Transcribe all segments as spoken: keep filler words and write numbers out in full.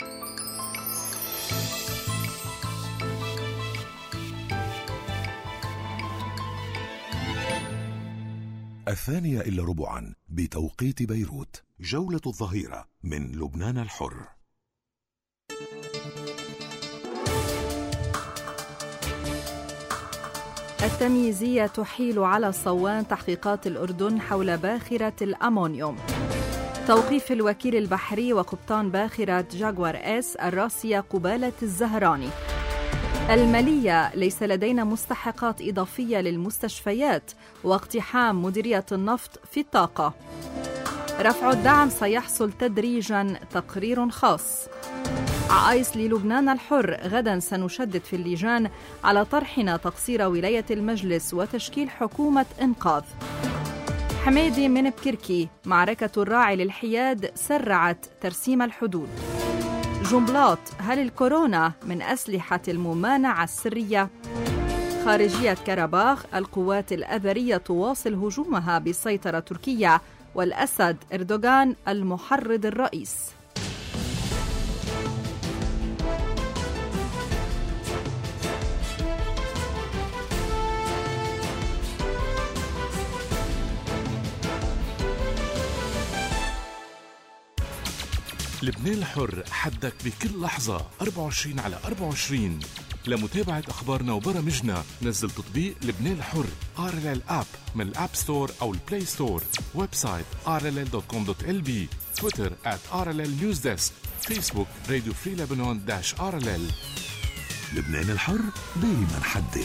الثانية إلا ربعا بتوقيت بيروت، جولة الظهيرة من لبنان الحر. التمييزية تحيل على صوان تحقيقات الأردن حول باخرة الأمونيوم. توقيف الوكيل البحري وقبطان باخرة جاكوار إس الراسية قبالة الزهراني. المالية ليس لدينا مستحقات إضافية للمستشفيات، واقتحام مديرية النفط في الطاقة. رفع الدعم سيحصل تدريجاً، تقرير خاص. عائس للبنان الحر، غداً سنشدد في اللجان على طرحنا تقصير ولاية المجلس وتشكيل حكومة إنقاذ. حميدي من بكركي، معركة الراعي للحياد سرعت ترسيم الحدود. جنبلاط، هل الكورونا من أسلحة الممانعة السرية؟ خارجية كرباخ، القوات الأذرية تواصل هجومها بسيطرة تركيا، والأسد إردوغان المحرض الرئيس. لبنان الحر، حدك بكل لحظة أربعة وعشرين على أربعة وعشرين. لمتابعة أخبارنا وبرامجنا نزل تطبيق لبنان الحر آر إل إل آب من الآب ستور أو البلاي ستور. ويب سايت آر إل إل دوت كوم دوت إل بي. تويتر آت آر إل إل نيوز ديسك. فيسبوك راديو فري لبنان داش آر إل إل. لبنان الحر دايما حدي.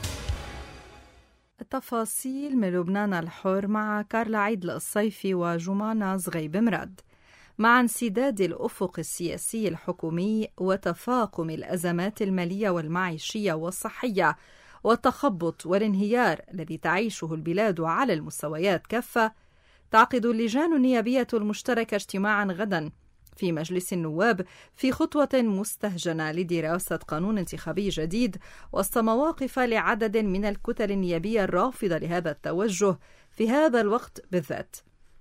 التفاصيل من لبنان الحر مع كارلا عيد الصيفي وجمانة زغيب مراد. مع انسداد الأفق السياسي الحكومي وتفاقم الأزمات المالية والمعيشية والصحية والتخبط والانهيار الذي تعيشه البلاد على المستويات كافة، تعقد اللجان النيابية المشتركة اجتماعا غدا في مجلس النواب في خطوة مستهجنة لدراسة قانون انتخابي جديد وسط مواقف لعدد من الكتل النيابية الرافضة لهذا التوجه في هذا الوقت بالذات.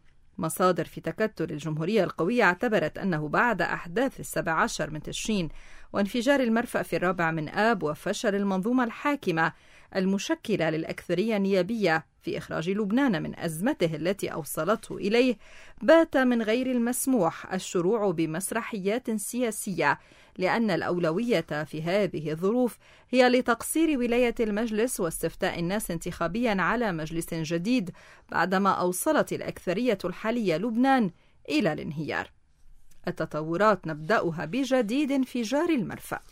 مصادر في تكتل الجمهورية القوية اعتبرت أنه بعد أحداث السابع عشر من تشرين وانفجار المرفأ في الرابع من آب وفشل المنظومة الحاكمة المشكلة للأكثرية النيابية في إخراج لبنان من أزمته التي أوصلته إليه، بات من غير المسموح الشروع بمسرحيات سياسية، لأن الأولوية في هذه الظروف هي لتقصير ولاية المجلس واستفتاء الناس انتخابيا على مجلس جديد بعدما أوصلت الأكثرية الحالية لبنان إلى الانهيار. التطورات نبدأها بجديد انفجار المرفأ.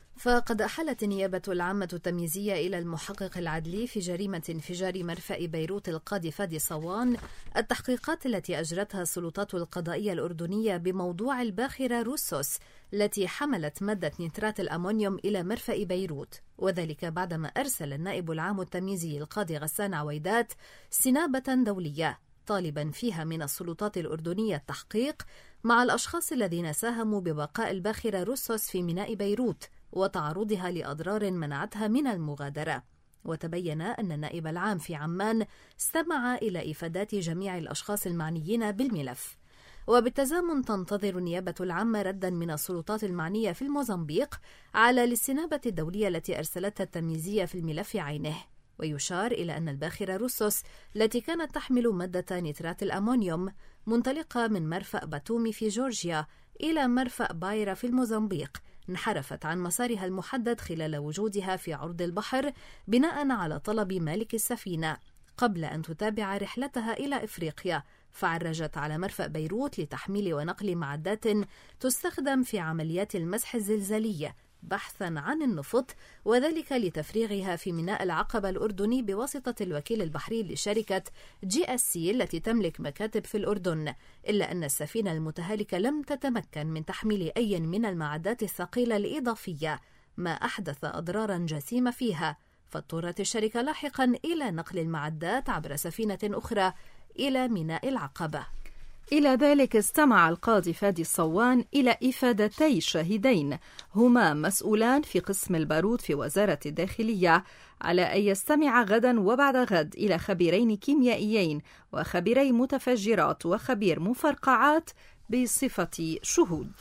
فقد أحالت النيابة العامة التمييزية إلى المحقق العدلي في جريمة انفجار مرفأ بيروت القاضي فادي صوان التحقيقات التي أجرتها السلطات القضائية الأردنية بموضوع الباخرة روسوس التي حملت مادة نيترات الأمونيوم إلى مرفأ بيروت، وذلك بعدما أرسل النائب العام التمييزي القاضي غسان عويدات استنابة دولية طالبا فيها من السلطات الأردنية التحقيق مع الأشخاص الذين ساهموا ببقاء الباخرة روسوس في ميناء بيروت وتعرضها لأضرار منعتها من المغادرة. وتبين أن النائب العام في عمان استمع إلى إفادات جميع الأشخاص المعنيين بالملف. وبالتزامن تنتظر النيابة العامة ردا من السلطات المعنية في الموزمبيق على الاستنابة الدولية التي أرسلتها التمييزية في الملف عينه. ويشار إلى أن الباخرة روسوس التي كانت تحمل مادة نيترات الأمونيوم منطلقة من مرفأ باتومي في جورجيا إلى مرفأ بايرا في الموزمبيق انحرفت عن مسارها المحدد خلال وجودها في عرض البحر بناء على طلب مالك السفينة قبل أن تتابع رحلتها إلى إفريقيا، فعرجت على مرفأ بيروت لتحميل ونقل معدات تستخدم في عمليات المسح الزلزالية بحثا عن النفط، وذلك لتفريغها في ميناء العقبة الأردني بواسطة الوكيل البحري لشركة جي اس سي التي تملك مكاتب في الأردن، إلا أن السفينة المتهالكة لم تتمكن من تحميل أي من المعدات الثقيلة الإضافية، ما أحدث أضرارا جسيمة فيها، فاضطرت الشركة لاحقا إلى نقل المعدات عبر سفينة أخرى إلى ميناء العقبة. إلى ذلك استمع القاضي فادي الصوان إلى إفادتي شاهدين هما مسؤولان في قسم البارود في وزارة الداخلية على أن يستمع غدا وبعد غد إلى خبيرين كيميائيين وخبيري متفجرات وخبير مفرقعات بصفة شهود.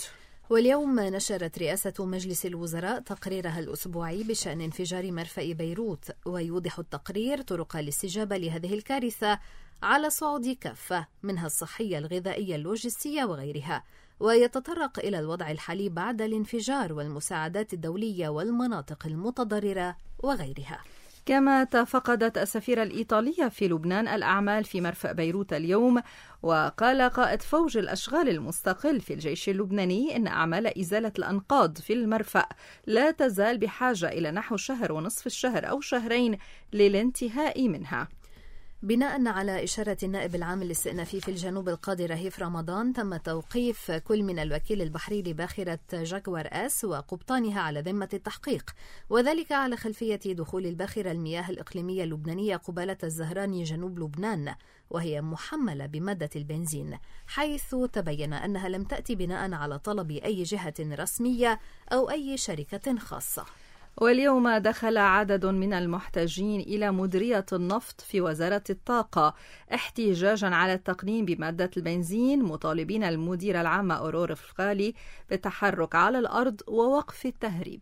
واليوم نشرت رئاسة مجلس الوزراء تقريرها الأسبوعي بشأن انفجار مرفأ بيروت، ويوضح التقرير طرق الاستجابة لهذه الكارثة على صعود كافة منها الصحية، الغذائية، اللوجستية وغيرها، ويتطرق إلى الوضع الحالي بعد الانفجار والمساعدات الدولية والمناطق المتضررة وغيرها. كما تفقدت السفيرة الإيطالية في لبنان الأعمال في مرفأ بيروت اليوم، وقال قائد فوج الأشغال المستقل في الجيش اللبناني إن أعمال إزالة الأنقاض في المرفأ لا تزال بحاجة إلى نحو شهر ونصف الشهر أو شهرين للانتهاء منها. بناء على إشارة النائب العام الاستئنافي في الجنوب القاضي رهيف رمضان، تم توقيف كل من الوكيل البحري لباخرة جاكوار آس وقبطانها على ذمة التحقيق، وذلك على خلفية دخول الباخرة المياه الإقليمية اللبنانية قبالة الزهراني جنوب لبنان، وهي محملة بمادة البنزين، حيث تبين أنها لم تأتي بناء على طلب أي جهة رسمية أو أي شركة خاصة. واليوم دخل عدد من المحتجين إلى مديرية النفط في وزارة الطاقة احتجاجا على التقنين بمادة البنزين، مطالبين المدير العام أورور فغالي بالتحرك على الأرض ووقف التهريب.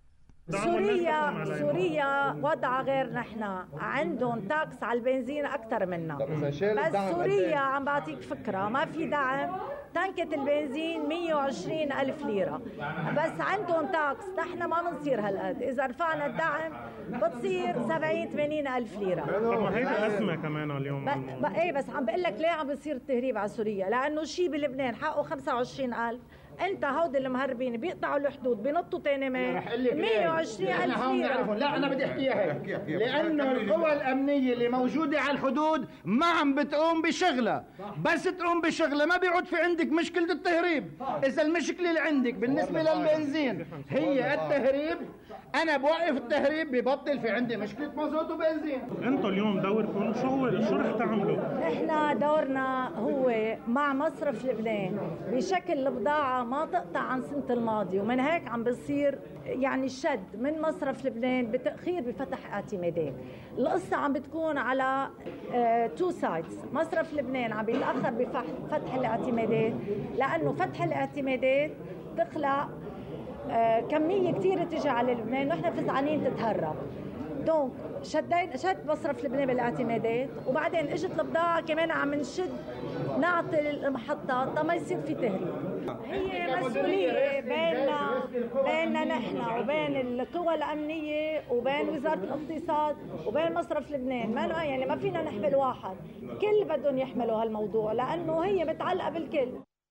سوريا سوريا وضع غير نحن، عندهم تاكس على البنزين أكثر منا، بس سوريا عم بعطيك فكرة ما في دعم. تنكة البنزين مية وعشرين ألف ليرة، بس عندهم تاكس، نحن ما بنصير هالقد، إذا رفعنا الدعم بتصير سبعين ثمانين ألف ليرة. طب ما هيدا أزمة كمان اليوم. ب... ب... ايه بس عم بقول لك ليه عم بيصير التهريب على سوريا؟ لأنه شيء بلبنان حقه خمسة وعشرين ألف، انت هود المهربين بيقطعوا الحدود بينطوا تاني من مية وعشرين ألف ليرة. لا أنا بدي أحكيها هيك، لأنه القوى الأمنية اللي موجودة على الحدود ما عم بتقوم بشغلة، بس تقوم بشغلة ما بيعود في عندك مشكلة التهريب. إذا المشكلة اللي عندك بالنسبة للبنزين هي التهريب، أنا بوقف التهريب ببطل في عندي مشكلة مازوت وبنزين. أنتوا اليوم دوركم شو هو؟ شو رح تعملوا؟ نحن دورنا هو مع مصرف لبنان بشكل البضاعة ما تقطع عن سنة الماضي، ومن هيك عم بصير يعني الشد من مصرف لبنان بتأخير بفتح اعتمادات. القصة عم بتكون على تو سايدز، مصرف لبنان عم بيتأخر بفتح الاعتمادات لأنه فتح الاعتمادات تخلق آه كمية كتير تجي على لبنان ونحن فزعانين تتهرب. دونك شدين شد مصرف لبنان بالاعتمادات، وبعدين اجت البضاعة كمان عم نشد نعطي المحطات ما يصير في تهريب. هي مسؤولية بيننا بيننا نحن وبين القوى الأمنية وبين وزارة الاقتصاد وبين مصرف لبنان، ما يعني ما فينا نحمل واحد، كل بدهم يحملوا هالموضوع لأنه هي متعلقة بالكل.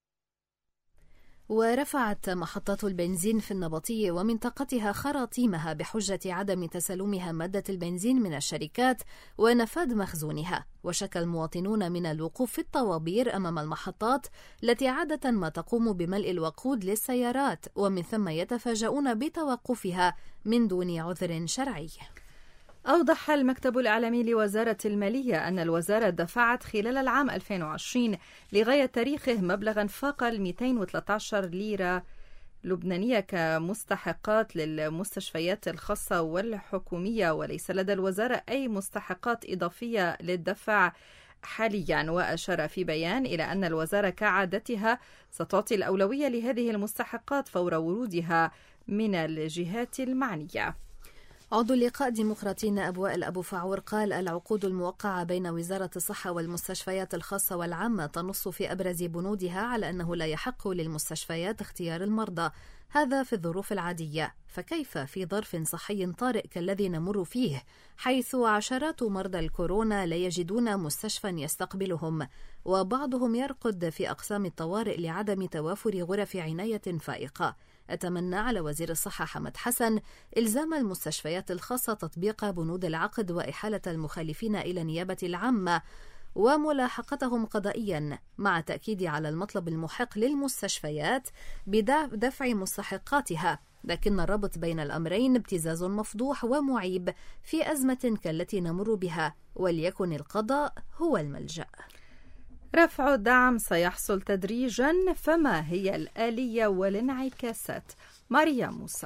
ورفعت محطات البنزين في النبطية ومنطقتها خراطيمها بحجة عدم تسلمها مادة البنزين من الشركات ونفاذ مخزونها، وشكى المواطنون من الوقوف في الطوابير أمام المحطات التي عادة ما تقوم بملء الوقود للسيارات، ومن ثم يتفاجؤون بتوقفها من دون عذر شرعي. أوضح المكتب الإعلامي لوزارة المالية أن الوزارة دفعت خلال العام ألفين وعشرين لغاية تاريخه مبلغا فاق مئتين وثلاثة عشر ليرة لبنانية كمستحقات للمستشفيات الخاصة والحكومية، وليس لدى الوزارة أي مستحقات إضافية للدفع حاليا. وأشار في بيان إلى أن الوزارة كعادتها ستعطي الأولوية لهذه المستحقات فور ورودها من الجهات المعنية. عضو اللقاء ديمقراطيين أبو وائل أبو فعور قال العقود الموقعة بين وزارة الصحة والمستشفيات الخاصة والعامة تنص في أبرز بنودها على أنه لا يحق للمستشفيات اختيار المرضى، هذا في الظروف العادية، فكيف في ظرف صحي طارئ كالذي نمر فيه، حيث عشرات مرضى الكورونا لا يجدون مستشفى يستقبلهم، وبعضهم يرقد في أقسام الطوارئ لعدم توافر غرف عناية فائقة. أتمنى على وزير الصحة حمد حسن إلزام المستشفيات الخاصة تطبيق بنود العقد وإحالة المخالفين إلى النيابة العامة وملاحقتهم قضائيا، مع تأكيد على المطلب المحق للمستشفيات بدفع مستحقاتها، لكن الربط بين الأمرين ابتزاز مفضوح ومعيب في أزمة كالتي نمر بها، وليكن القضاء هو الملجأ. رفع الدعم سيحصل تدريجا، فما هي الآلية والانعكاسات؟ ماريا موسى.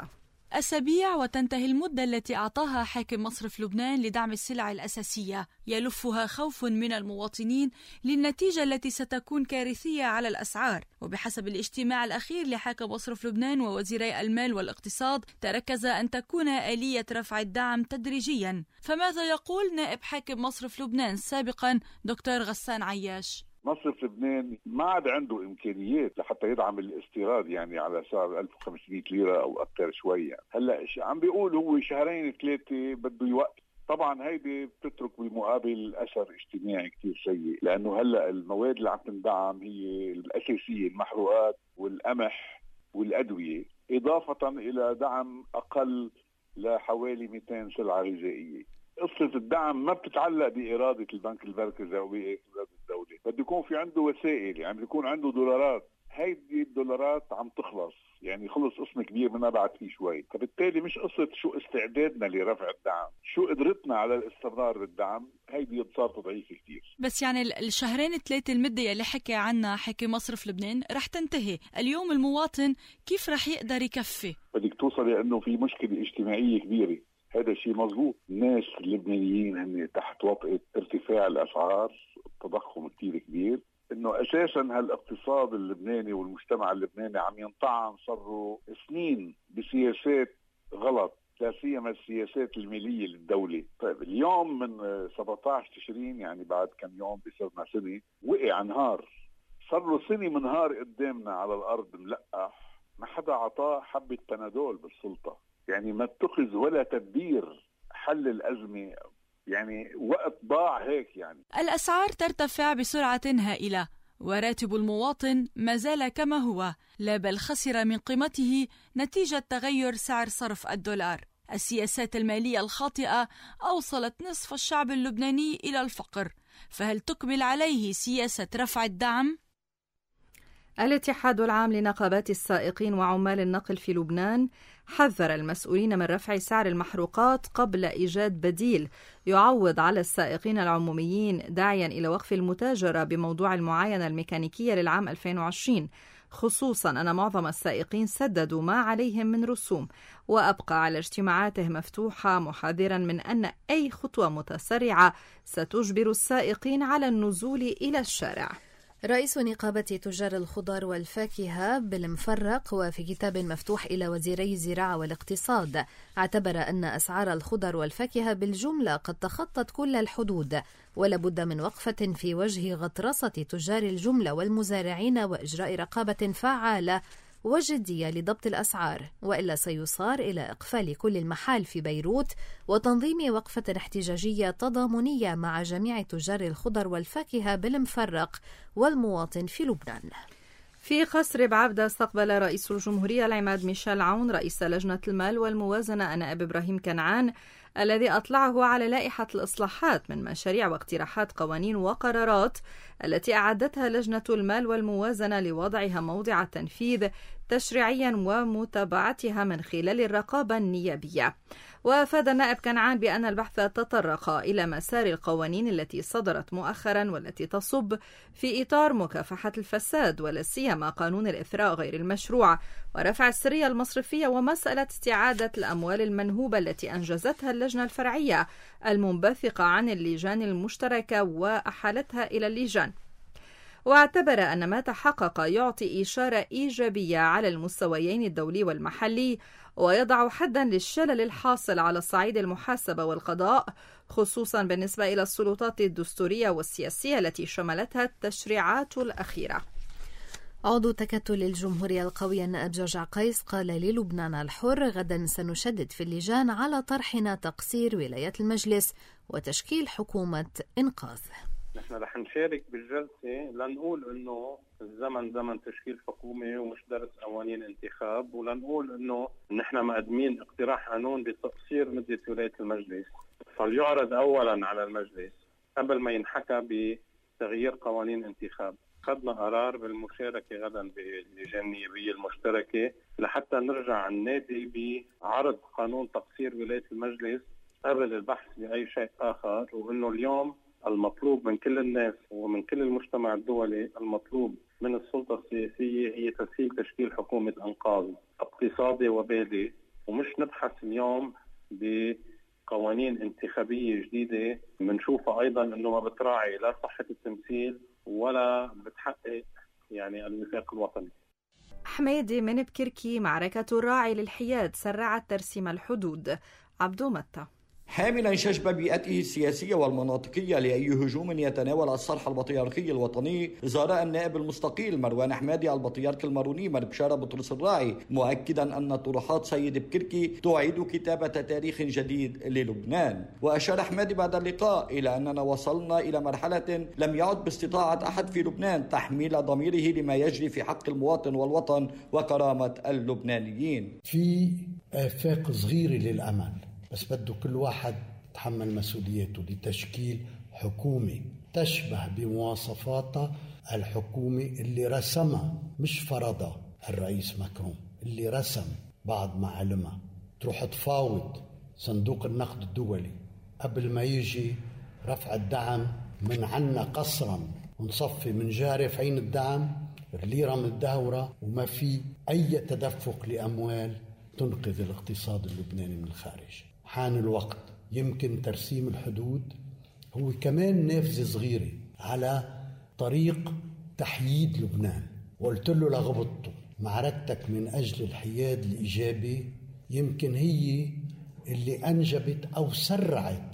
أسابيع وتنتهي المدة التي أعطاها حاكم مصرف لبنان لدعم السلع الأساسية، يلفها خوف من المواطنين للنتيجة التي ستكون كارثية على الأسعار. وبحسب الاجتماع الأخير لحاكم مصرف لبنان ووزيري المال والاقتصاد، تركز أن تكون آلية رفع الدعم تدريجيا. فماذا يقول نائب حاكم مصرف لبنان سابقا دكتور غسان عياش؟ مصرف لبنان ما عاد عنده إمكانيات لحتى يدعم الاستيراد يعني على سعر ألف وخمسمئة ليرة أو أكثر شوي. يعني. هلا عم بيقول هو شهرين ثلاثة بده يوقف. طبعا هيدي بتترك بالمقابل أثر اجتماعي كتير سيء، لأنه هلا المواد اللي عم تندعم هي الأساسية، المحروقات والقمح والأدوية، إضافة إلى دعم أقل لحوالي مئتين سلعة غذائية. قصة الدعم ما بتتعلق بإرادة البنك المركزي أو بإرادة الدولة، بده يكون في عنده وسائل، يعني بده يكون عنده دولارات. هيدي الدولارات عم تخلص، يعني خلص قسم كبير منها بعد فيه شوي، فبالتالي مش قصة شو استعدادنا لرفع الدعم، شو قدرتنا على الاستمرار بالدعم. هيدي صارت ضعيفة كتير. بس يعني الشهرين ثلاثة المدة اللي حكي عنها حكي مصرف لبنان رح تنتهي. اليوم المواطن كيف رح يقدر يكفي؟ بدك توصلي لأنه في مشكلة اجتماعية كبيرة. هذا الشيء مظبوط. الناس اللبنانيين هن تحت وطأة ارتفاع الأسعار، التضخم كتير كبير، انه اساسا هالاقتصاد اللبناني والمجتمع اللبناني عم ينطعن صاروا سنين بسياسات غلط، لا سيما السياسات الماليه للدوله. طيب اليوم من سبعة عشر تشرين يعني بعد كم يوم بصيرنا سنه، وقع نهار، صار له سنه منهار قدامنا على الارض ملقح، ما حدا عطاه حبه بنادول بالسلطه، يعني ما اتخذ ولا تدبير حل الازمه، يعني وقت ضاع هيك. يعني الأسعار ترتفع بسرعة هائلة، وراتب المواطن ما زال كما هو، لا بل خسر من قيمته نتيجة تغير سعر صرف الدولار. السياسات المالية الخاطئة أوصلت نصف الشعب اللبناني إلى الفقر، فهل تقبل عليه سياسة رفع الدعم؟ الاتحاد العام لنقابات السائقين وعمال النقل في لبنان حذر المسؤولين من رفع سعر المحروقات قبل إيجاد بديل يعوض على السائقين العموميين، داعيا إلى وقف المتاجرة بموضوع المعاينة الميكانيكية للعام ألفين وعشرين، خصوصا أن معظم السائقين سددوا ما عليهم من رسوم. وأبقى على اجتماعاته مفتوحة محذرا من أن أي خطوة متسرعة ستجبر السائقين على النزول إلى الشارع. رئيس نقابة تجار الخضار والفاكهة بالمفرق وفي كتاب مفتوح إلى وزيري الزراعة والاقتصاد اعتبر أن أسعار الخضر والفاكهة بالجملة قد تخطت كل الحدود، ولابد من وقفة في وجه غطرسة تجار الجملة والمزارعين وإجراء رقابة فعالة وجدية لضبط الأسعار، وإلا سيصار إلى إقفال كل المحال في بيروت وتنظيم وقفة احتجاجية تضامنية مع جميع تجار الخضر والفاكهة بالمفرق والمواطن في لبنان. في قصر بعبدة استقبل رئيس الجمهورية العماد ميشيل عون رئيس لجنة المال والموازنة النائب إبراهيم كنعان، الذي أطلعه على لائحة الإصلاحات من مشاريع واقتراحات قوانين وقرارات التي أعدتها لجنة المال والموازنة لوضعها موضع التنفيذ تشريعيا ومتابعتها من خلال الرقابة النيابية. وأفاد النائب كنعان بأن البحث تطرق إلى مسار القوانين التي صدرت مؤخرا والتي تصب في إطار مكافحة الفساد، ولا سيما قانون الإثراء غير المشروع ورفع السرية المصرفية ومسألة استعادة الأموال المنهوبة التي أنجزتها اللجنة الفرعية المنبثقة عن اللجان المشتركة وأحالتها إلى اللجان. واعتبر أن ما تحقق يعطي إشارة إيجابية على المستويين الدولي والمحلي، ويضع حدا للشلل الحاصل على الصعيد المحاسبة والقضاء، خصوصا بالنسبة إلى السلطات الدستورية والسياسية التي شملتها التشريعات الأخيرة. عضو تكتل الجمهورية القوية النائب جورج عقيس قال للبنان الحر: غدا سنشدد في اللجان على طرحنا تقصير ولايات المجلس وتشكيل حكومة إنقاذ. نحن رح نشارك بالجلسة لنقول انه الزمن زمن تشكيل حكومة ومش درس قوانين انتخاب، ولنقول انه نحن مقدمين اقتراح قانون بتقصير مدة ولاية المجلس، فليعرض اولا على المجلس قبل ما ينحكى بتغيير قوانين انتخاب. خدنا قرار بالمشاركة غدا باللجان النيابية المشتركة لحتى نرجع النادي بعرض قانون تقصير ولاية المجلس قبل البحث بأي شيء آخر، وإنه اليوم المطلوب من كل الناس ومن كل المجتمع الدولي، المطلوب من السلطة السياسية هي تسهيل تشكيل حكومة إنقاذ اقتصادي وبالي ومش نبحث اليوم بقوانين انتخابية جديدة منشوفها أيضا أنه ما بتراعي لا صحة التمثيل ولا بتحقق يعني الوفاق الوطني. حميدي من بكركي: معركة الراعي للحياد سرعت ترسيم الحدود. عبدو متى: حاملا شجب بيئته السياسية والمناطقية لأي هجوم يتناول الصرح البطياركي الوطني، زار النائب المستقيل مروان حمادي البطيارك الماروني بشارة بطرس الراعي، مؤكدا أن طروحات سيد بكركي تعيد كتابة تاريخ جديد للبنان. وأشار حمادي بعد اللقاء إلى أننا وصلنا إلى مرحلة لم يعد باستطاعة أحد في لبنان تحميل ضميره لما يجري في حق المواطن والوطن وكرامة اللبنانيين. في آفاق صغيرة للأمل، بس بده كل واحد يتحمل مسؤوليته لتشكيل حكومة تشبه بمواصفاتها الحكومة اللي رسمها مش فرضها الرئيس ماكرون، اللي رسم بعد ما علمها. تروح تفاوض صندوق النقد الدولي قبل ما يجي رفع الدعم من عنا قصرا ونصفي من جاري في عين الدعم الليرة متدهورة وما في أي تدفق لأموال تنقذ الاقتصاد اللبناني من الخارج. حان الوقت. يمكن ترسيم الحدود هو كمان نافذة صغيرة على طريق تحييد لبنان. وقلت له لغبطته: معركتك من أجل الحياد الإيجابي يمكن هي اللي أنجبت أو سرعت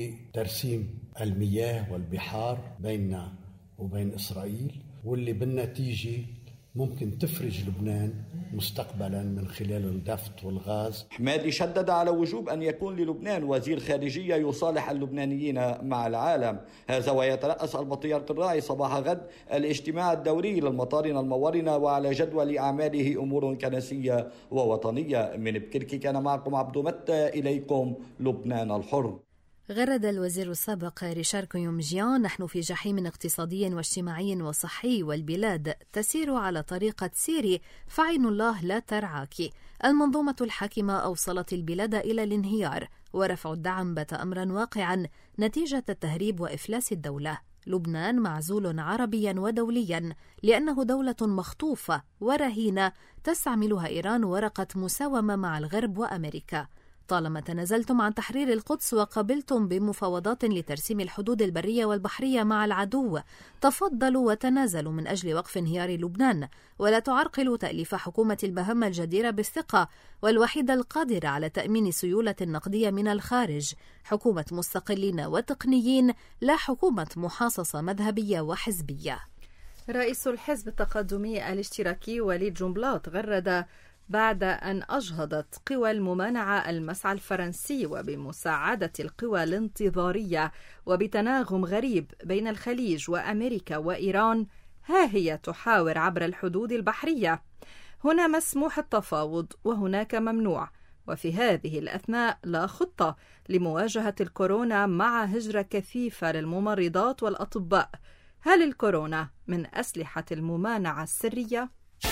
بترسيم المياه والبحار بيننا وبين إسرائيل، واللي بالنتيجة ممكن تفرج لبنان مستقبلا من خلال النفط والغاز. حمادي شدد على وجوب أن يكون للبنان وزير خارجية يصالح اللبنانيين مع العالم. هذا ويترأس البطيارك الراعي صباح غد الاجتماع الدوري للمطارنة المورنة، وعلى جدول أعماله أمور كنسية ووطنية. من بكركي كان معكم عبدو متى، إليكم لبنان الحر. غرد الوزير السابق ريشار كيومجيان: نحن في جحيم اقتصادي واجتماعي وصحي، والبلاد تسير على طريقة سيري، فعين الله لا ترعاك. المنظومة الحاكمة أوصلت البلاد إلى الانهيار، ورفع الدعم بات أمرا واقعا نتيجة التهريب وإفلاس الدولة. لبنان معزول عربيا ودوليا لأنه دولة مخطوفة ورهينة تستعملها إيران ورقة مساومة مع الغرب وأمريكا. طالما تنازلتم عن تحرير القدس وقبلتم بمفاوضات لترسيم الحدود البرية والبحرية مع العدو، تفضلوا وتنازلوا من أجل وقف انهيار لبنان، ولا تعرقلوا تأليف حكومة المهمة الجديرة بالثقة والوحيدة القادرة على تأمين سيولة نقدية من الخارج، حكومة مستقلين وتقنيين، لا حكومة محاصصة مذهبية وحزبية. رئيس الحزب التقدمي الاشتراكي وليد جنبلاط غرد بعد أن أجهضت قوى الممانعة المسعى الفرنسي وبمساعدة القوى الانتظارية وبتناغم غريب بين الخليج وأمريكا وإيران، ها هي تحاور عبر الحدود البحرية. هنا مسموح التفاوض وهناك ممنوع، وفي هذه الأثناء لا خطة لمواجهة الكورونا مع هجرة كثيفة للممرضات والأطباء. هل الكورونا من أسلحة الممانعة السرية؟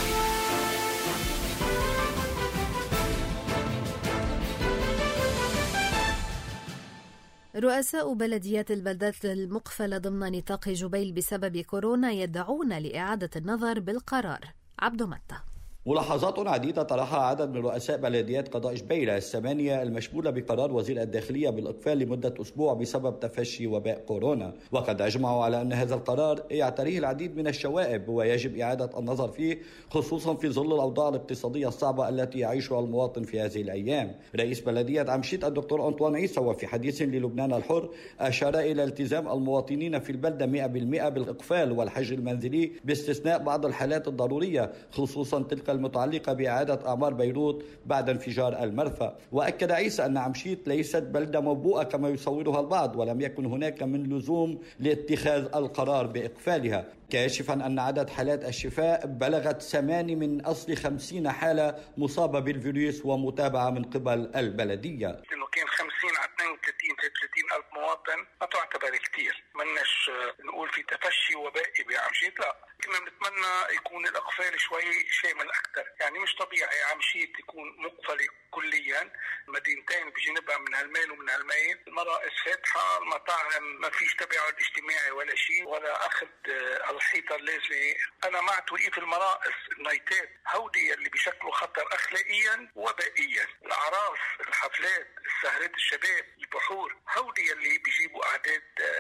رؤساء بلديات البلدات المقفلة ضمن نطاق جبيل بسبب كورونا يدعون لإعادة النظر بالقرار. عبدو متى. ملاحظات عديدة طرحها عدد من رؤساء بلديات قضاء جبيلة الثمانية المشمولة بقرار وزير الداخلية بالإقفال لمدة أسبوع بسبب تفشي وباء كورونا، وقد أجمعوا على أن هذا القرار يعتريه العديد من الشوائب ويجب إعادة النظر فيه، خصوصا في ظل الأوضاع الاقتصادية الصعبة التي يعيشها المواطن في هذه الأيام. رئيس بلدية عمشيت الدكتور أنطوان عيسى وفي حديث للبنان الحر أشار إلى التزام المواطنين في البلدة مئة بالمئة بالإقفال والحجر المنزلي باستثناء بعض الحالات الضرورية، خصوصا تلك المتعلقة بإعادة أعمار بيروت بعد انفجار المرفأ. وأكد عيسى أن عمشيت ليست بلدة موبوءة كما يصورها البعض، ولم يكن هناك من لزوم لاتخاذ القرار بإقفالها، كاشفا أن عدد حالات الشفاء بلغت ثمانية من أصل خمسين حالة مصابة بالفيروس ومتابعة من قبل البلدية. إنه كان خمسين على اثنين وثلاثين ثلاثين ألف مواطن ما تعتبر كتير، مناش نقول في تفشي وبائي بعمشيت، لا كنا بنتمنى يكون الإقفال شوي شامل أكثر. يعني مش طبيعي عمشيت يكون مقفلة كليا، مدينتين بجنبها من هالميل ومن هالميل، المرائس فاتحة، المطاعم ما فيش تباعد اجتماعي ولا شيء ولا أخذ الحيطة اللازمة. أنا مع توقيف المرائس النايتات هودي اللي بيشكلوا خطر أخلاقي مسائيا وبائيا. الأعراس، الحفلات، السهرات، الشباب، البحور، هودي اللي بيجيبوا أعداد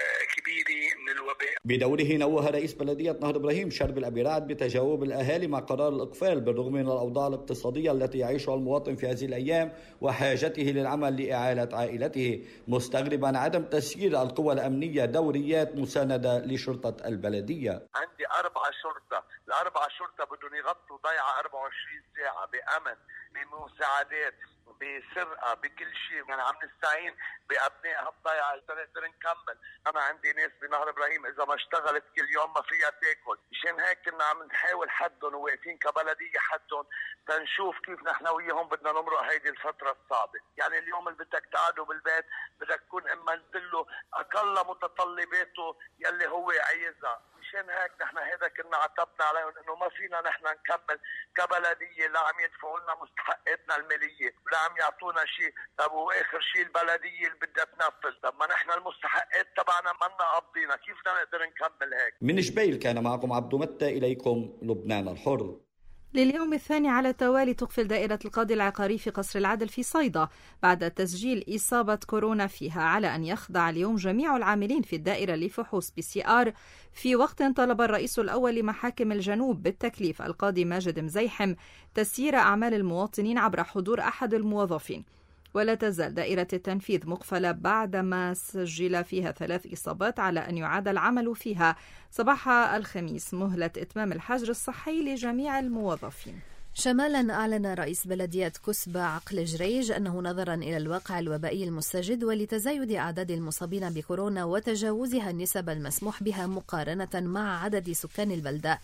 كبيرة من الوباء. بدوره نوه رئيس بلدية نهر إبراهيم شرب الأبي رعد بتجاوب الأهالي مع قرار الإقفال بالرغم من الأوضاع الاقتصادية التي يعيشها المواطن في هذه الأيام وحاجته للعمل لإعالة عائلته، مستغربا عدم تسيير القوى الأمنية دوريات مساندة لشرطة البلدية. عندي أربعة شرطة، الأربعة شرطة بدهم يغطوا ضيعة أربعة وعشرين ساعة بأمن، بمساعدات، بسرقة، بكل شيء. يعني عم نستعين بأبناء هالضيعة لنقدر نكمل. أنا عندي ناس بنهر إبراهيم إذا ما اشتغلت كل يوم ما فيها تاكل، مشان هيك كنا عم نحاول حدهم وواقفين كبلدية حدهم تنشوف كيف نحن وياهم بدنا نمرق هيدي الفترة الصعبة. يعني اليوم اللي بدك تقعدوا بالبيت بدك تكون أمنت له أقل متطلباته يلي هو عايزها. مشان هيك نحن هذا كنا عتبنا عليهم انه ما فينا نحن نكمل كبلديه، لا عم يدفعوا لنا مستحقاتنا الماليه ولا عم يعطونا شيء. طب واخر شيء البلديه اللي بدها تنفذ، طب ما نحن المستحقات تبعنا منا قابضينها، كيف بدنا نقدر نكمل هيك؟ من جبيل كان معكم عبدو متى، اليكم لبنان الحر. لليوم الثاني على التوالي تقفل دائرة القاضي العقاري في قصر العدل في صيدا بعد تسجيل إصابة كورونا فيها، على أن يخضع اليوم جميع العاملين في الدائرة لفحوص بي سي آر، في وقت طلب الرئيس الأول لمحاكم الجنوب بالتكليف القاضي ماجد مزيحم تسيير أعمال المواطنين عبر حضور أحد الموظفين. ولا تزال دائرة التنفيذ مقفلة بعدما سجل فيها ثلاث إصابات، على أن يعاد العمل فيها صباح الخميس مهلة إتمام الحجر الصحي لجميع الموظفين. شمالا أعلن رئيس بلدية كسبة عقل جريج أنه نظرا إلى الواقع الوبائي المستجد ولتزايد أعداد المصابين بكورونا وتجاوزها النسب المسموح بها مقارنة مع عدد سكان البلدة،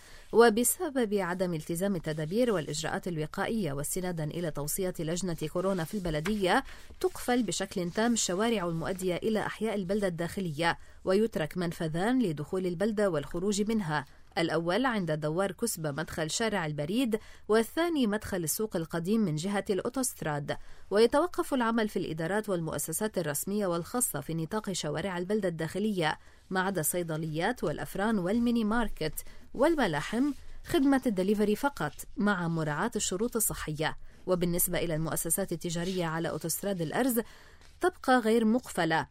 وبسبب عدم التزام التدابير والإجراءات الوقائية واستنادا إلى توصية لجنة كورونا في البلدية، تقفل بشكل تام الشوارع المؤدية إلى أحياء البلدة الداخلية، ويترك منفذان لدخول البلدة والخروج منها، الأول عند دوار كسبة مدخل شارع البريد، والثاني مدخل السوق القديم من جهة الأوتوستراد. ويتوقف العمل في الإدارات والمؤسسات الرسمية والخاصة في نطاق شوارع البلدة الداخلية ما عدا الصيدليات والأفران والميني ماركت والملاحم، خدمة الدليفري فقط مع مراعاة الشروط الصحية. وبالنسبة إلى المؤسسات التجارية على أوتوستراد الأرز تبقى غير مقفلة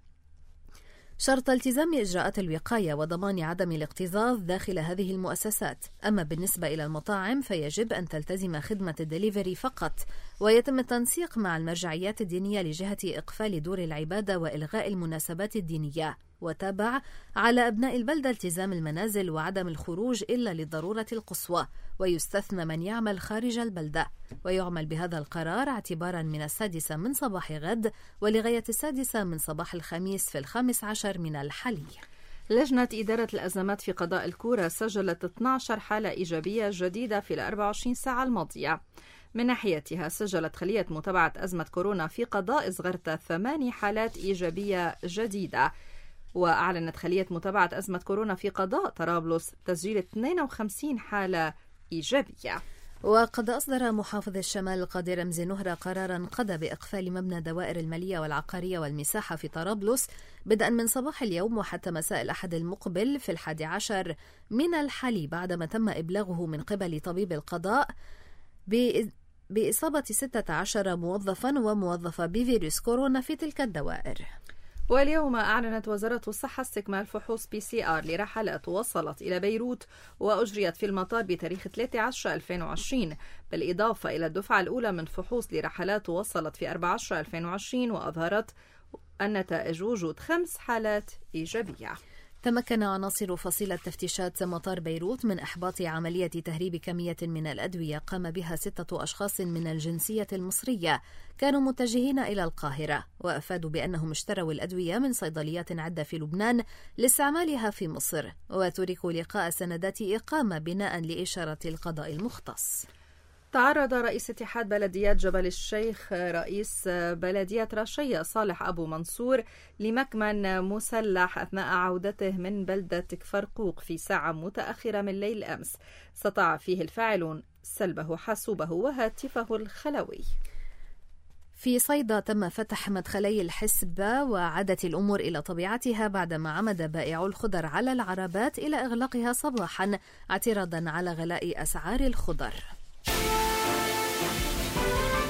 شرط التزام إجراءات الوقاية وضمان عدم الاكتظاظ داخل هذه المؤسسات. أما بالنسبة إلى المطاعم فيجب أن تلتزم خدمة الدليفري فقط، ويتم التنسيق مع المرجعيات الدينية لجهة إقفال دور العبادة وإلغاء المناسبات الدينية. وتابع على أبناء البلدة التزام المنازل وعدم الخروج إلا للضرورة القصوى، ويستثنى من يعمل خارج البلدة. ويعمل بهذا القرار اعتبارا من السادسة من صباح غد ولغاية السادسة من صباح الخميس في الخامس عشر من الحلي. لجنة إدارة الأزمات في قضاء الكورة سجلت اثنتي عشرة حالة إيجابية جديدة في الأربع وعشرين ساعة الماضية. من ناحيتها سجلت خلية متابعة أزمة كورونا في قضاء زغرتة ثماني حالات إيجابية جديدة. وأعلنت خلية متابعة أزمة كورونا في قضاء طرابلس تسجيل اثنين وخمسين حالة إيجابية. وقد أصدر محافظ الشمال القاضي رمزي نهرة قرارا قضى بإقفال مبنى دوائر المالية والعقارية والمساحة في طرابلس بدءا من صباح اليوم وحتى مساء الأحد المقبل في الحادي عشر من الحلي، بعدما تم إبلاغه من قبل طبيب القضاء بإصابة ستة عشر موظفا وموظفة بفيروس كورونا في تلك الدوائر. واليوم أعلنت وزارة الصحة استكمال فحوص بي سي آر لرحلات وصلت إلى بيروت وأجريت في المطار بتاريخ ثلاثة عشر ألفين وعشرين، بالإضافة إلى الدفعة الأولى من فحوص لرحلات وصلت في أربعة عشر ألفين وعشرين، وأظهرت النتائج وجود خمس حالات إيجابية. تمكن عناصر فصيلة تفتيشات مطار بيروت من إحباط عملية تهريب كمية من الأدوية قام بها ستة أشخاص من الجنسية المصرية كانوا متجهين إلى القاهرة، وأفادوا بأنهم اشتروا الأدوية من صيدليات عدة في لبنان لاستعمالها في مصر، وتركوا لقاء سندات إقامة بناء لإشارة القضاء المختص. تعرض رئيس اتحاد بلديات جبل الشيخ رئيس بلدية رشية صالح أبو منصور لمكمن مسلح أثناء عودته من بلدة كفرقوق في ساعة متأخرة من ليل أمس، استطاع فيه الفاعلون سلبه حاسوبه وهاتفه الخلوي. في صيدا تم فتح مدخلي الحسبة وعادت الأمور إلى طبيعتها بعدما عمد بائعو الخضر على العربات إلى إغلاقها صباحا اعتراضا على غلاء أسعار الخضر.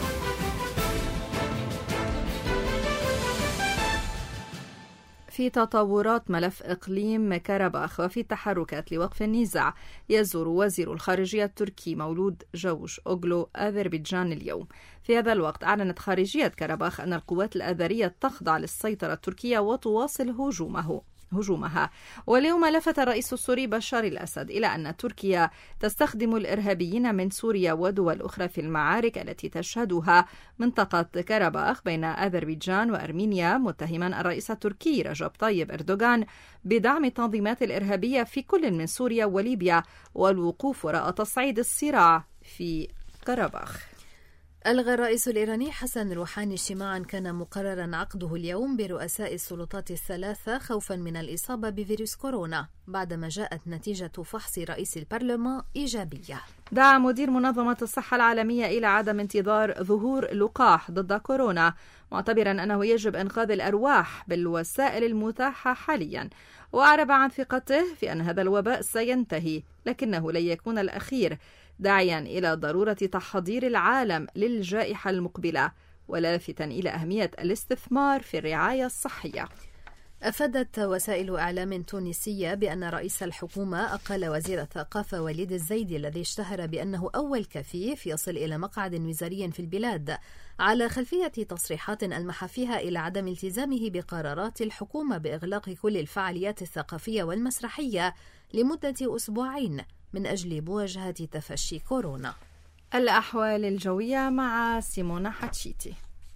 في تطورات ملف إقليم كرباخ وفي تحركات لوقف النزاع، يزور وزير الخارجية التركي مولود جوش أوغلو أذربيجان اليوم. في هذا الوقت أعلنت خارجية كرباخ أن القوات الآذرية تخضع للسيطرة التركية وتواصل هجومه هجومها. واليوم لفت الرئيس السوري بشار الأسد إلى أن تركيا تستخدم الإرهابيين من سوريا ودول أخرى في المعارك التي تشهدها منطقة كرباخ بين أذربيجان وأرمينيا، متهما الرئيس التركي رجب طيب أردوغان بدعم التنظيمات الإرهابية في كل من سوريا وليبيا والوقوف وراء تصعيد الصراع في كرباخ. ألغى الرئيس الإيراني حسن روحاني اجتماعا كان مقررا عقده اليوم برؤساء السلطات الثلاثة خوفا من الإصابة بفيروس كورونا، بعدما جاءت نتيجة فحص رئيس البرلمان إيجابية. دعا مدير منظمة الصحة العالمية إلى عدم انتظار ظهور لقاح ضد كورونا، معتبرا أنه يجب إنقاذ الأرواح بالوسائل المتاحة حاليا، وأعرب عن ثقته في أن هذا الوباء سينتهي لكنه لن يكون الأخير، داعيا إلى ضرورة تحضير العالم للجائحة المقبلة ولافتا إلى أهمية الاستثمار في الرعاية الصحية. أفادت وسائل إعلام تونسية بأن رئيس الحكومة أقال وزير الثقافة وليد الزيدي الذي اشتهر بأنه أول كفيف يصل إلى مقعد وزاري في البلاد، على خلفية تصريحات ألمح فيها إلى عدم التزامه بقرارات الحكومة بإغلاق كل الفعاليات الثقافية والمسرحية لمدة أسبوعين من أجل مواجهة تفشي كورونا. الأحوال الجوية مع سيمونا حتشيتي.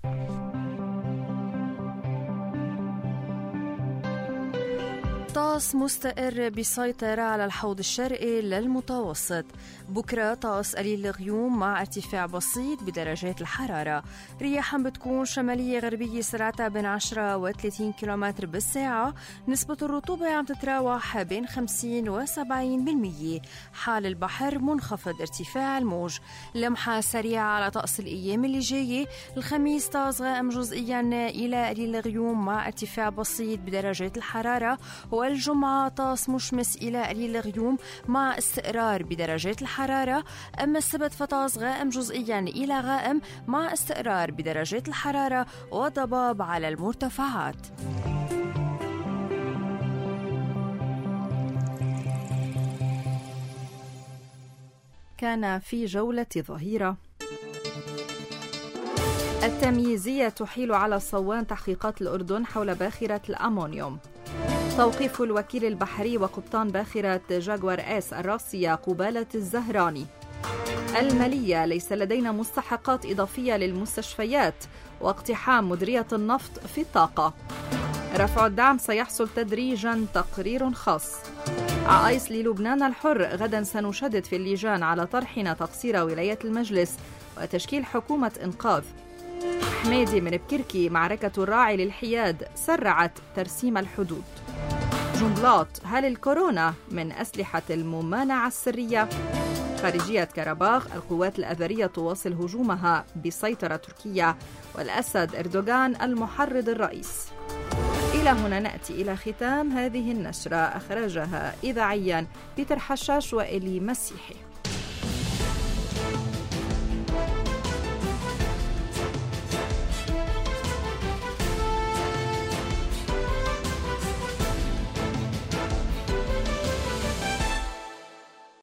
طقس مستقر بيسيطر على الحوض الشرقي للمتوسط. بكرة طقس قليل الغيوم مع ارتفاع بسيط بدرجات الحرارة. رياح بتكون شمالية غربية سرعتها بين عشرة و ثلاثين كيلومتر بالساعة. نسبة الرطوبة عم تتراوح بين خمسين و سبعين بالمية. حال البحر منخفض ارتفاع الموج. لمحة سريعة على طقس الأيام اللي جاية. الخميس طقس غائم جزئيا إلى قليل الغيوم مع ارتفاع بسيط بدرجات الحرارة، والجمعة طقس مشمس إلى قليل الغيوم مع استقرار بدرجات الحرارة. أما السبت فطقس غائم جزئيا إلى غائم مع استقرار بدرجات الحرارة وضباب على المرتفعات. كان في جولة ظهيرة. التمييزية تحيل على صوان تحقيقات الأردن حول باخرة الأمونيوم. توقيف الوكيل البحري وقبطان باخرة جاكوار اس الراسية قبالة الزهراني. المالية ليس لدينا مستحقات إضافية للمستشفيات، واقتحام مديرية النفط في الطاقة. رفع الدعم سيحصل تدريجا، تقرير خاص. عائس للبنان الحر، غدا سنشدد في اللجان على طرحنا تقصير ولاية المجلس وتشكيل حكومة إنقاذ. حميدي من بكركي، معركة الراعي للحياد سرعت ترسيم الحدود. جنبلاط، هل الكورونا من أسلحة الممانعة السرية؟ خارجية كرباخ، القوات الآذرية تواصل هجومها بسيطرة تركيا، والأسد أردوغان المحرض الرئيس. إلى هنا نأتي إلى ختام هذه النشرة، أخرجها إذاعيا بيتر حشاش وإلي مسيحي.